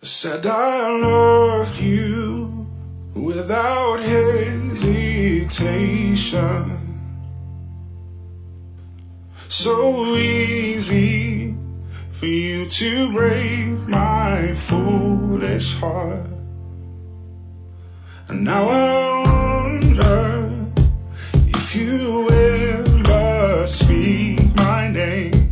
Said I loved you without hesitation. So easy for you to break my foolish heart. And now I wonder if you ever speak my name.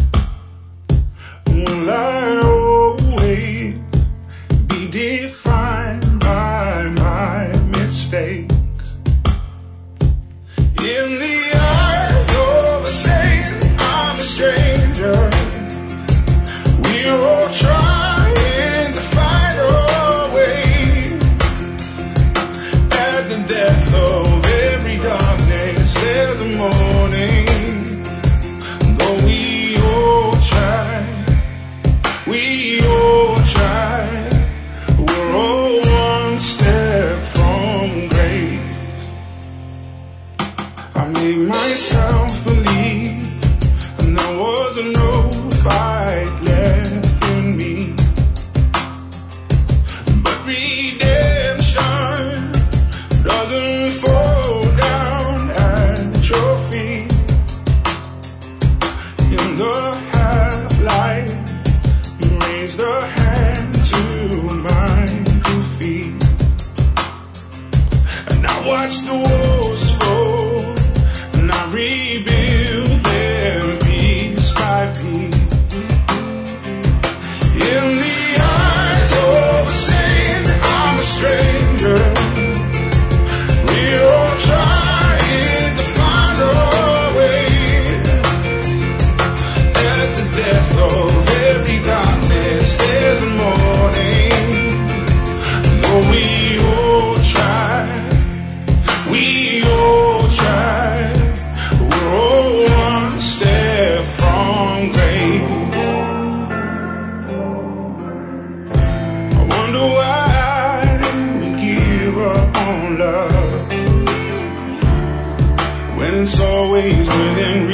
Will I always be defined by my mistakes? In the eyes of a saint, I'm a stranger. We're all trying to find our way. At the depth of every darkness, there's a morning. Though we all try, we all try. We're all one step from grace. I made myself believe, and there was no fight left in me. But redemption doesn't fall down at your feet. In the half-light, you raised a hand to my defeat. And I watch the walls fall, and I rebuild them piece by piece. In the eyes of a saint, I'm a stranger. We're all trying to find our way. At the depth of every darkness, there's a morning. Though we all try, we all try. We're all one step from grace. I wonder why we give up on love when it's always within